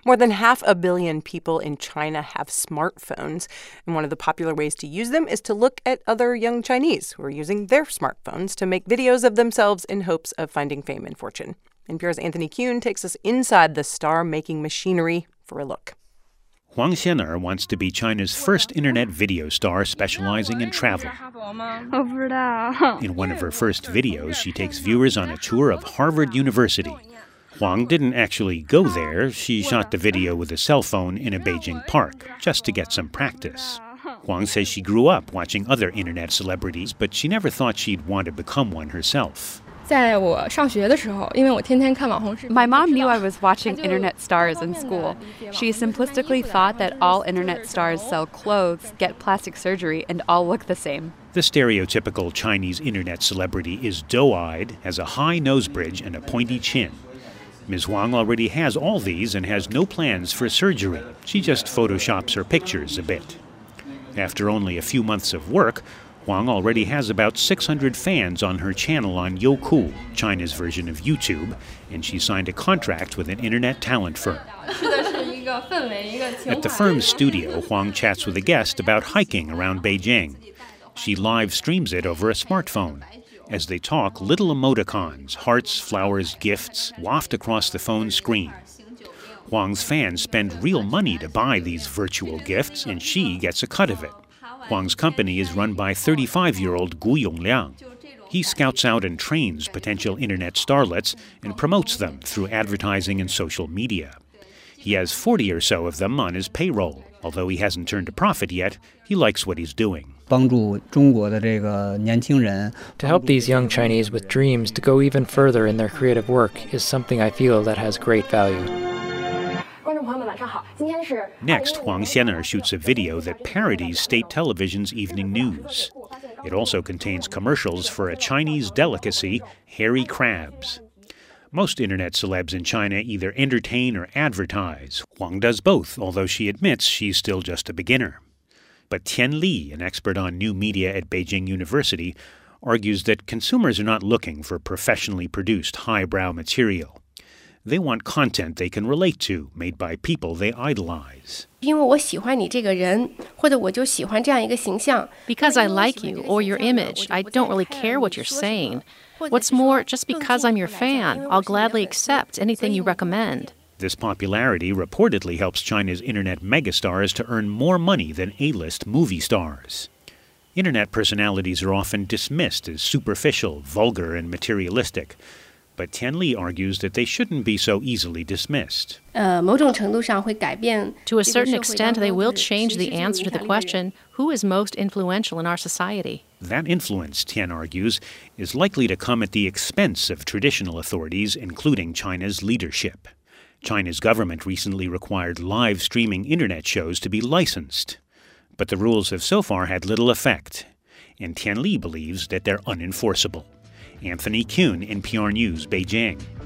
More than 500 million people in China have smartphones, and one of the popular ways to use them is to look at other young Chinese who are using their smartphones to make videos of themselves in hopes of finding fame and fortune. NPR's Anthony Kuhn takes us inside the star-making machinery for a look. Huang Xianer wants to be China's first internet video star specializing in travel. In one of her first videos, she takes viewers on a tour of Harvard University. Huang didn't actually go there. She shot the video with a cell phone in a Beijing park, just to get some practice. Huang says she grew up watching other internet celebrities, but she never thought she'd want to become one herself. My mom knew I was watching internet stars in school. She simplistically thought that all internet stars sell clothes, get plastic surgery, and all look the same. The stereotypical Chinese internet celebrity is doe-eyed, has a high nose bridge, and a pointy chin. Ms. Huang already has all these and has no plans for surgery. She just photoshops her pictures a bit. After only a few months of work, Huang already has about 600 fans on her channel on Youku, China's version of YouTube, and she signed a contract with an internet talent firm. At the firm's studio, Huang chats with a guest about hiking around Beijing. She live streams it over a smartphone. As they talk, little emoticons, hearts, flowers, gifts, waft across the phone screen. Huang's fans spend real money to buy these virtual gifts, and she gets a cut of it. Huang's company is run by 35-year-old Gu Yongliang. He scouts out and trains potential internet starlets and promotes them through advertising and social media. He has 40 or so of them on his payroll. Although he hasn't turned a profit yet, he likes what he's doing. To help these young Chinese with dreams to go even further in their creative work is something I feel that has great value. Next, Huang Xianer shoots a video that parodies state television's evening news. It also contains commercials for a Chinese delicacy, hairy crabs. Most internet celebs in China either entertain or advertise. Huang does both, although she admits she's still just a beginner. But Tian Li, an expert on new media at Beijing University, argues that consumers are not looking for professionally produced highbrow material. They want content they can relate to, made by people they idolize. Because I like you or your image, I don't really care what you're saying. What's more, just because I'm your fan, I'll gladly accept anything you recommend. This popularity reportedly helps China's internet megastars to earn more money than A-list movie stars. Internet personalities are often dismissed as superficial, vulgar, and materialistic. But Tian Li argues that they shouldn't be so easily dismissed. To a certain extent, they will change the answer to the question, who is most influential in our society? That influence, Tian argues, is likely to come at the expense of traditional authorities, including China's leadership. China's government recently required live streaming internet shows to be licensed. But the rules have so far had little effect, and Tian Li believes that they're unenforceable. Anthony Kuhn, NPR News, Beijing.